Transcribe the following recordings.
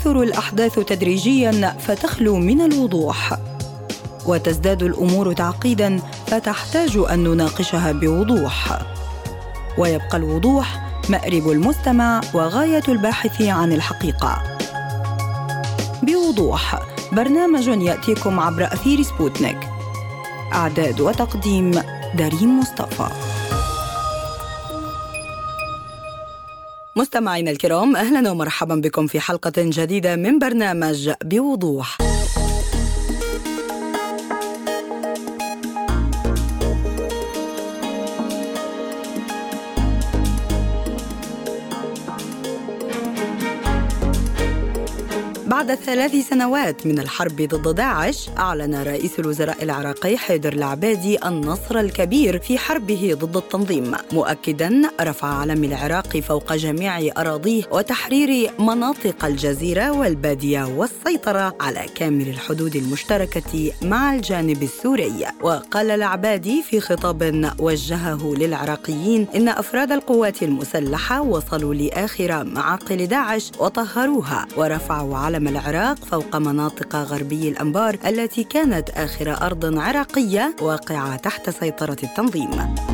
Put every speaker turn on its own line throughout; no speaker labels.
تكثر الأحداث تدريجياً فتخلو من الوضوح، وتزداد الأمور تعقيداً فتحتاج أن نناقشها بوضوح، ويبقى الوضوح مأرب المستمع وغاية الباحث عن الحقيقة. بوضوح، برنامج يأتيكم عبر أثير سبوتنيك. إعداد وتقديم دارين مصطفى. مستمعينا الكرام، أهلا ومرحبا بكم في حلقة جديدة من برنامج بوضوح. بعد 3 سنوات من الحرب ضد داعش، أعلن رئيس الوزراء العراقي حيدر العبادي النصر الكبير في حربه ضد التنظيم، مؤكداً رفع علم العراق فوق جميع أراضيه وتحرير مناطق الجزيرة والبادية والسيطرة على كامل الحدود المشتركة مع الجانب السوري. وقال العبادي في خطاب وجهه للعراقيين إن أفراد القوات المسلحة وصلوا لآخر معاقل داعش وطهروها، ورفعوا علم العراق فوق مناطق غربي الأنبار التي كانت آخر أرض عراقية واقعة تحت سيطرة التنظيم.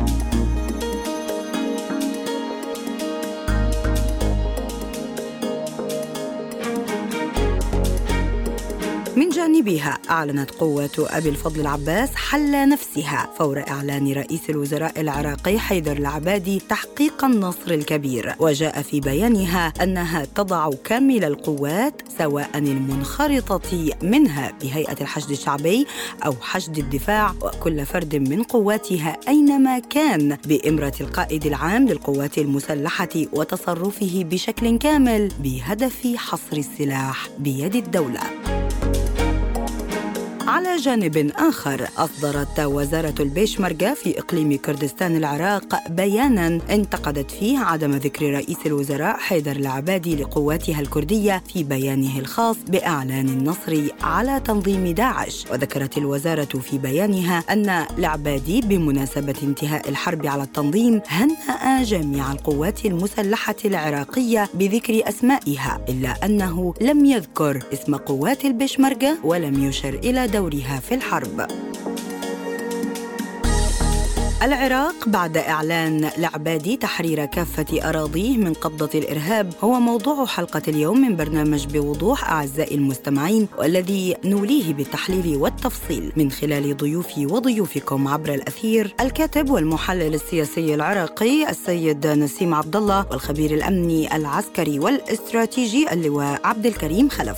من جانبها، أعلنت قوة أبي الفضل العباس حل نفسها فور إعلان رئيس الوزراء العراقي حيدر العبادي تحقيق النصر الكبير، وجاء في بيانها أنها تضع كامل القوات سواء المنخرطة منها بهيئة الحشد الشعبي أو حشد الدفاع، وكل فرد من قواتها أينما كان بإمرة القائد العام للقوات المسلحة وتصرفه بشكل كامل بهدف حصر السلاح بيد الدولة. على جانب آخر، أصدرت وزارة البيشمركة في إقليم كردستان العراق بياناً انتقدت فيه عدم ذكر رئيس الوزراء حيدر العبادي لقواتها الكردية في بيانه الخاص بإعلان النصر على تنظيم داعش. وذكرت الوزارة في بيانها أن العبادي بمناسبة انتهاء الحرب على التنظيم هنأ جميع القوات المسلحة العراقية بذكر أسمائها، إلا أنه لم يذكر اسم قوات البيشمركة ولم يشر إلى دورها في الحرب. العراق بعد إعلان العبادي تحرير كافة أراضيه من قبضة الإرهاب هو موضوع حلقة اليوم من برنامج بوضوح أعزائي المستمعين، والذي نوليه بالتحليل والتفصيل من خلال ضيوفي وضيوفكم عبر الأثير: الكاتب والمحلل السياسي العراقي السيد نسيم عبد الله، والخبير الأمني العسكري والاستراتيجي اللواء عبد الكريم خلف.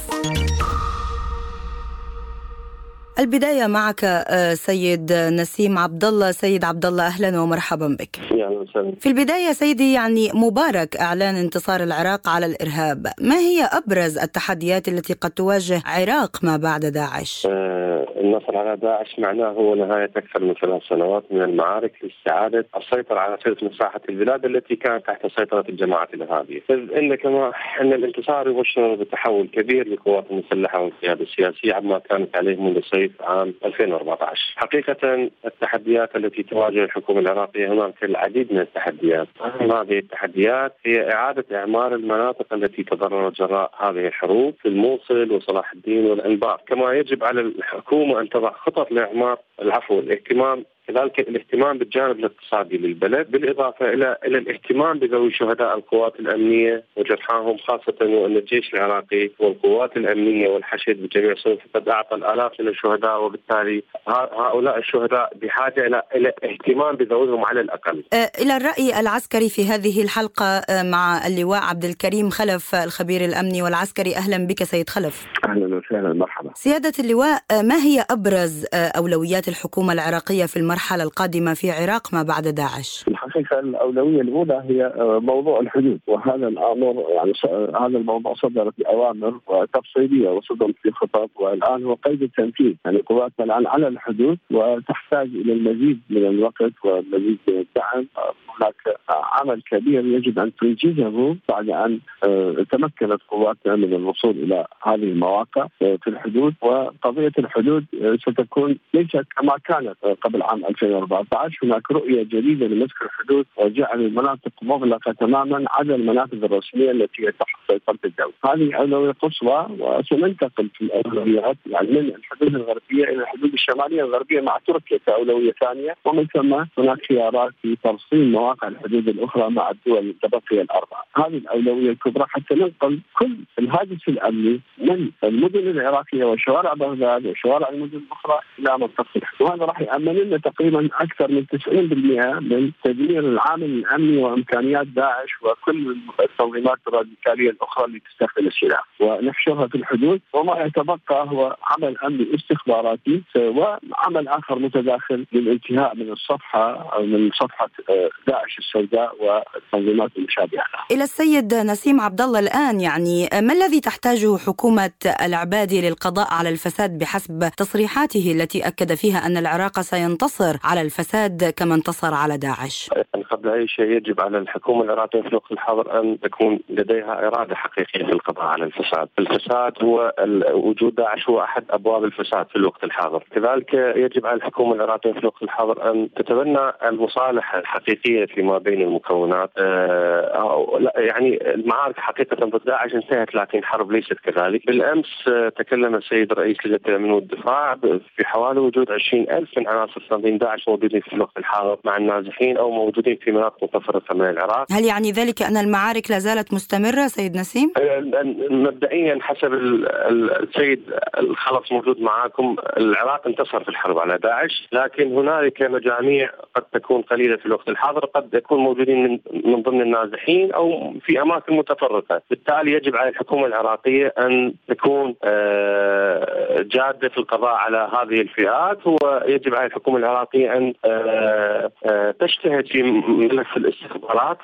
البداية معك سيد نسيم عبد الله. سيد عبد الله، أهلا ومرحبا بك. في البداية سيدي، يعني مبارك إعلان انتصار العراق على الإرهاب، ما هي أبرز التحديات التي قد تواجه عراق ما بعد داعش؟
النصر على داعش معناه هو نهاية أكثر من 3 سنوات من المعارك لاستعادة السيطرة على ثلث مساحة البلاد التي كانت تحت سيطرة الجماعات الإرهابية. إن الانتصار يبشر بتحول كبير للقوات المسلحة والقيادة السياسية عما كانت عليه منذ صيف عام 2014. حقيقة التحديات التي تواجه الحكومة العراقية، هناك العديد من التحديات. أهم هذه التحديات هي إعادة إعمار المناطق التي تضررت جراء هذه الحروب في الموصل وصلاح الدين والأنبار. كما يجب على الحكومة أن تضع خطط لإعمار الاهتمام، كذلك الاهتمام بالجانب الاقتصادي للبلد، بالإضافة إلى الاهتمام بذوي شهداء القوات الأمنية وجرحاهم، خاصة وأن الجيش العراقي والقوات الأمنية والحشد بجميع صنوف قد أعطى الآلاف من الشهداء، وبالتالي هؤلاء الشهداء بحاجة إلى اهتمام بذويهم على الأقل.
إلى الرأي العسكري في هذه الحلقة مع اللواء عبد الكريم خلف، الخبير الأمني والعسكري. أهلا بك سيد خلف.
أهلا وسهلا، مرحبا.
سيادة اللواء، ما هي أبرز أولويات الحكومة العراقية في المرحلة القادمة في العراق ما بعد داعش؟
الحقيقة الأولوية الأولى هي موضوع الحدود، وهذا الأمر يعني هذا الموضوع صدرت بأوامر تفصيلية وصدرت في خطط، والآن هو قيد التنفيذ. يعني قواتنا الآن على الحدود وتحتاج إلى المزيد من الوقت والمزيد من الدعم، هناك عمل كبير يجب أن تنجزه بعد أن تمكنت قواتنا من الوصول إلى هذه المواقع في الحدود. وقضية الحدود ستكون ليست كما كانت قبل عام 2014. هناك رؤية جديدة لمسك الحدود وجعل المناطق مغلقة تماما عدا المنافذ الرسمية التي تحت سيطرة الدولة. هذه أولوية قصوى، وسننتقل في الأولويات يعني من الحدود الغربية إلى الحدود الشمالية الغربية مع تركيا كأولوية ثانية، ومن ثم هناك خيارات في ترسيم مواقع الحدود الأخرى مع الدول المتبقية الأربعة. هذه الأولوية الكبرى حتى ننقل كل الهاجس الأمني من المدن العراقية وشوارع بغداد وشوارع المدن الأخرى إلى منطقة الحدود، وهذا راح يأمن لنا تقريبا أكثر من 90% من تدمير العامل الأمني وإمكانيات داعش وكل التنظيمات الراديكالية الأخرى اللي تستخدم السلاح، ونحشرها في الحدود. وما يتبقى هو عمل أمني استخباراتي وعمل آخر متداخل للانتهاء من الصفحة أو من صفحة داعش السوداء والتنظيمات المشابهة.
إلى السيد نسيم عبد الله الآن، يعني ما الذي تحتاجه حكومة العبادي للقضاء على الفساد بحسب تصريحاته التي أكد فيها أن العراق سينتصر على الفساد كما انتصر على داعش؟
قبل أي شيء يجب على الحكومة العراقية في الوقت الحاضر أن تكون لديها إرادة حقيقية في القضاء على الفساد. الفساد هو وجود داعش هو أحد أبواب الفساد في الوقت الحاضر. كذلك يجب على الحكومة العراقية في الوقت الحاضر أن تتبنى المصالحة الحقيقية فيما بين المكونات. يعني المعارك حقيقة ضد داعش انتهت، لكن حرب ليست كذلك. بالأمس تكلم السيد رئيس لجنة الأمن والدفاع في حوالي وجود 20,000 من عناصر تنظيم داعش موجودين في الوقت الحاضر مع النازحين أو موجودين في مناطق متفرقة من العراق.
هل يعني ذلك أن المعارك لا زالت مستمرة سيد نسيم؟
مبدئيا حسب السيد الخلص موجود معاكم، العراق انتصر في الحرب على داعش، لكن هنالك مجاميع قد تكون قليلة في الوقت الحاضر قد يكون موجودين من ضمن النازحين أو في أماكن متفرقة. بالتالي يجب على الحكومة العراقية أن تكون جادة في القضاء على هذه الفئات، ويجب على الحكومة العراقية أن تجتهد في ملف الاستخبارات.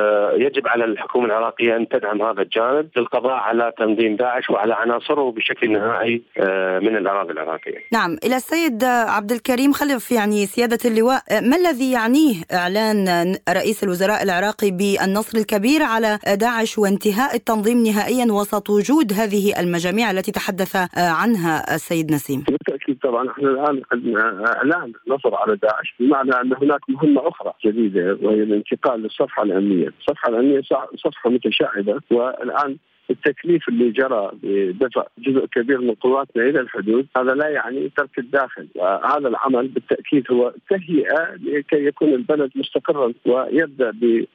يجب على الحكومة العراقية أن تدعم هذا الجانب للقضاء على تنظيم داعش وعلى عناصره بشكل نهائي من الأراضي العراقية.
نعم. إلى السيد عبد الكريم خلف، يعني سيادة اللواء، ما الذي يعنيه إعلان رئيس الوزراء العراقي بالنصر الكبير على داعش وانتهاء التنظيم نهائيا وسط وجود هذه المجاميع التي تحدث عنها السيد نسيم؟
بالتأكيد طبعا احنا الآن إعلان النصر على داعش بمعنى أن هناك مهمة أخرى جديدة، وهي الانتقال للصفحة الأمنية. الصفحة الأمنية صفحة متشعبة، والآن التكليف اللي جرى بدفع جزء كبير من قواتنا إلى الحدود هذا لا يعني ترك الداخل، وهذا العمل بالتأكيد هو تهيئة لكي يكون البلد مستقرا ويبدأ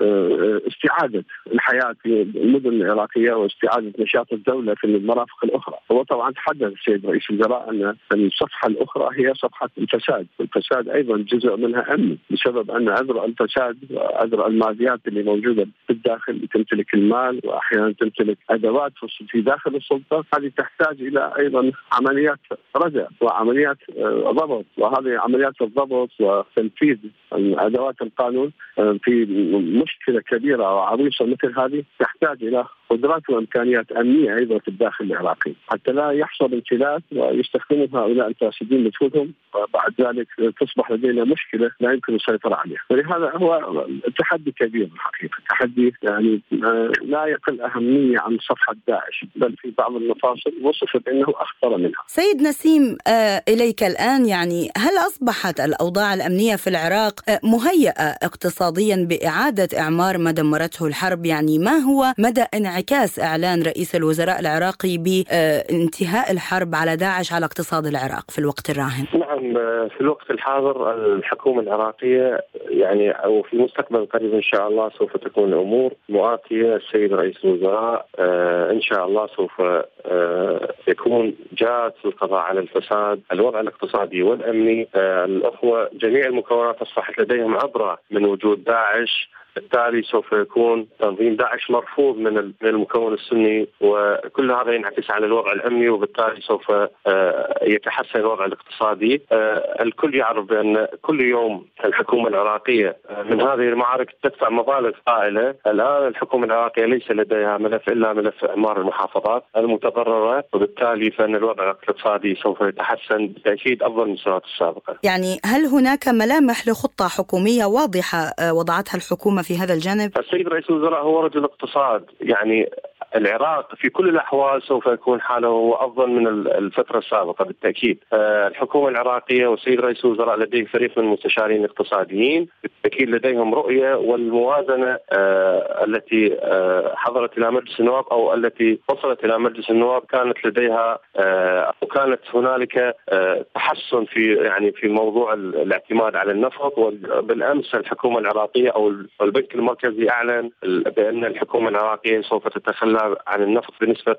باستعادة الحياة في المدن العراقية واستعادة نشاط الدولة في المرافق الأخرى. هو طبعا تحدث السيد رئيس الوزراء أن الصفحة الأخرى هي صفحة الفساد، والفساد أيضا جزء منها أمني بسبب أن أذرع الفساد وأذرع الماديات اللي موجودة في الداخل تمتلك المال وأحيانا تمتلك أدوات في داخل السلطة. هذه تحتاج إلى أيضا عمليات ردع وعمليات ضبط، وهذه عمليات الضبط وتنفيذ أدوات القانون في مشكلة كبيرة وعريضة مثل هذه تحتاج إلى قدرات وإمكانيات أمنية أيضا في الداخل العراقي حتى لا يحصل انفلات ويستخدموا هؤلاء الفاسدين نفوذهم، وبعد ذلك تصبح لدينا مشكلة لا يمكن السيطرة عليها. ولهذا هو تحدي كبير الحقيقة، تحدي يعني لا يقل أهمية عن صفحة داعش، بل في بعض المفاصل وصفت أنه أخطر منها.
سيد نسيم، إليك الآن، يعني هل أصبحت الأوضاع الأمنية في العراق مهيئة اقتصاديا بإعادة إعمار ما دمرته الحرب؟ يعني ما هو مدى انعكاس إعلان رئيس الوزراء العراقي بانتهاء الحرب على داعش على اقتصاد العراق في الوقت الراهن؟
نعم، في الوقت الحاضر الحكومة العراقية يعني أو في المستقبل القريب إن شاء الله سوف تكون الأمور مؤاتية. السيد رئيس الوزراء إن شاء الله سوف يكون جاد في القضاء على الفساد. الوضع الاقتصادي والأمني، الأخوة جميع المكونات أصبحت لديهم عبرة من وجود داعش، بالتالي سوف يكون تنظيم داعش مرفوض من المكون السني، وكل هذا ينعكس على الوضع الأمني، وبالتالي سوف يتحسن الوضع الاقتصادي. الكل يعرف بأن كل يوم الحكومة العراقية من هذه المعارك تدفع مبالغ طائلة. الآن الحكومة العراقية ليس لديها ملف إلا ملف إعمار المحافظات المتضررة، وبالتالي فإن الوضع الاقتصادي سوف يتحسن بالتأكيد أفضل من السنوات السابقة.
يعني هل هناك ملامح لخطة حكومية واضحة وضعتها الحكومة في هذا الجانب؟
السيد رئيس الوزراء هو رجل اقتصاد، يعني العراق في كل الأحوال سوف يكون حاله أفضل من الفترة السابقة بالتأكيد. الحكومة العراقية والسيد رئيس الوزراء لديه فريق من المستشارين الاقتصاديين، بالتأكيد لديهم رؤية، والموازنة التي حضرت إلى مجلس النواب أو التي وصلت إلى مجلس النواب كانت لديها أو كانت هنالك تحسن في موضوع الاعتماد على النفط. وبالأمس الحكومة العراقية أو البنك المركزي أعلن بأن الحكومة العراقية سوف تتخلى عن النفط بنسبة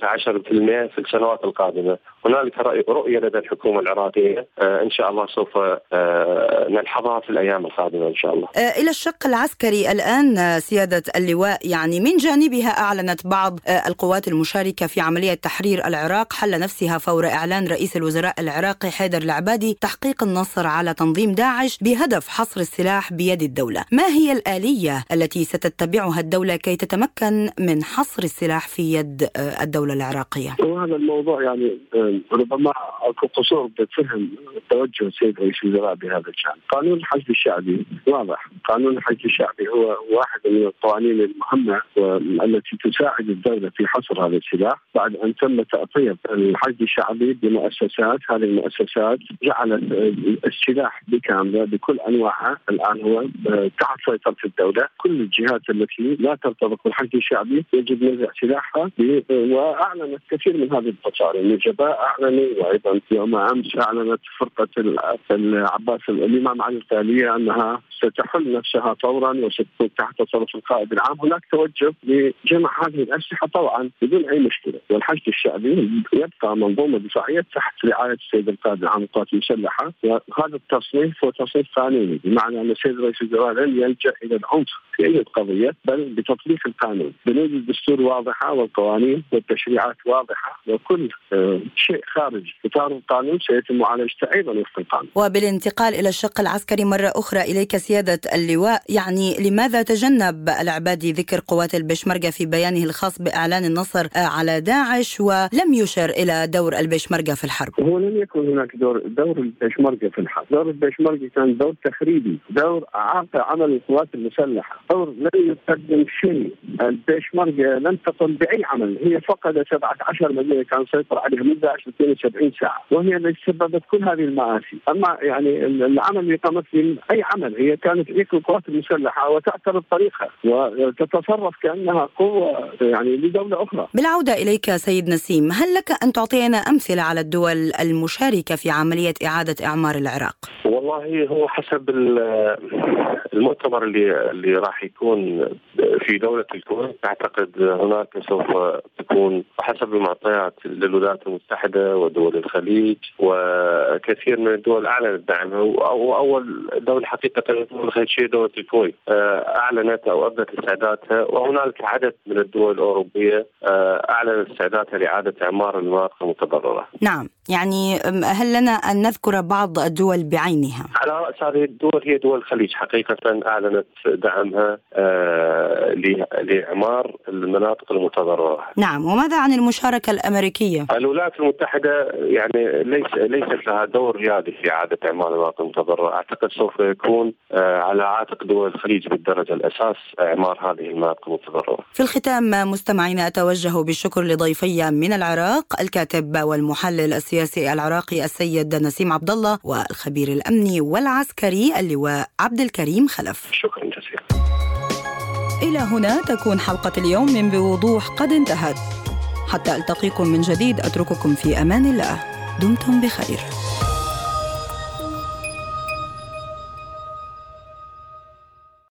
15% في السنوات القادمة. هنالك رؤية لدى الحكومة العراقية إن شاء الله سوف نلحظها في الأيام القادمة إن شاء الله.
إلى الشق العسكري الآن سيادة اللواء، يعني من جانبها أعلنت بعض القوات المشاركة في عملية تحرير العراق حل نفسها فور إعلان رئيس الوزراء العراقي حيدر العبادي تحقيق النصر على تنظيم داعش بهدف حصر السلاح بيد الدولة. ما هي الآلية التي ستتبعها الدولة كي تتمكن من حصر السلاح في يد الدولة العراقية؟
وهذا الموضوع يعني ربما اكو قصور بفهم توجه السيد رئيس الوزراء بهذا الشأن. قانون الحشد الشعبي واضح، قانون الحشد الشعبي هو واحد من القوانين المهمة والتي تساعد الدولة في حصر هذا السلاح بعد أن تم تأطير الحشد الشعبي بمؤسسات. هذه المؤسسات جعلت السلاح بكامله بكل أنواعه الآن هو تحت سيطرة الدولة. كل الجهات التي لا ترتبط بالحشد الشعبي يجب نزع سلاحها، وأعلنت كثير من هذه التصاري. النجباء أعلنوا، وأيضا يوم أمس أعلنت فرقة العباس الإمام علي التالية أنها ستحل نفسها فورا وستكون تحت تصرف القائد العام. هناك توجه لجمع هذه الأسلحة طبعا بدون أي مشكلة، والحشد الشعبي يبقى منظومة دفاعية تحت رعاية السيد القائد العام للقوات المسلحة. وهذا التصنيف هو تصنيف قانوني، بمعنى أن السيد رئيس الوزراء لن يلجأ إلى العنف في أي قضية بل بتطبيق القانون. بنود الدستور واضحة والقوانين والتشريعات واضحة، وكل شيء خارج إطار القانون سيتم معالجته أيضا وفق القانون.
وبالانتقال إلى الشق العسكري مرة أخرى إليك سيادة اللواء، يعني لماذا تجنب العبادي ذكر قوات البيشمركة في بيانه الخاص بإعلان النصر على داعش ولم يشر إلى دور البيشمركة في الحرب؟
هو لم يكن هناك دور البيشمركة في الحرب. دور البيشمركة كان دور تخريبي، دور إعاقة عمل القوات المسلحة، دور لم يقدم شيء. البيشمركة لم تقم بأي عمل، هي فقدت 17 مدينة كان سيطر عليها منذ 72 ساعة، وهي التي سببت كل هذه المآسي. أما يعني العمل اللي قامت به أي عمل، هي كانت تلك القوات المسلحة وتعترض طريقها وتتصرف كأنها قوة يعني لدولة أخرى.
بالعودة إليك سيد نسيم، هل لك أن تعطينا أمثلة على الدول المشاركة في عملية إعادة إعمار العراق؟
والله هو حسب المؤتمر اللي راح يكون في دولة الكويت، أعتقد هناك سوف تكون حسب المعطيات للولايات المتحدة ودول الخليج وكثير من الدول أعلنت دعمها. وأول دولة حقيقة دول الخليج هي دولة الكويت أعلنت أو أبدت استعدادها، وهنالك عدد من الدول الأوروبية أعلنت استعدادها لإعادة إعمار المناطق المتضررة.
نعم، يعني هل لنا أن نذكر بعض الدول بعينها؟
على رأس هذه الدول هي دول الخليج حقيقة أعلنت دعمها لإعمار المناطق المتضررة.
نعم، وماذا عن المشاركة الأمريكية؟
الولايات المتحدة يعني ليست لها دور ريادي في إعادة إعمار المناطق المتضررة. أعتقد سوف يكون على عاتق دول الخليج بالدرجة الأساس إعمار هذه المناطق المتضررة.
في الختام مستمعينا، أتوجه بالشكر لضيفي من العراق، الكاتب والمحلل السياسي العراقي السيد نسيم عبد الله، والخبير الأمني والعسكري اللواء عبد الكريم خلف.
شكرا جزيلا.
إلى هنا تكون حلقة اليوم من بوضوح قد انتهت. حتى ألتقيكم من جديد أترككم في أمان الله. دمتم بخير.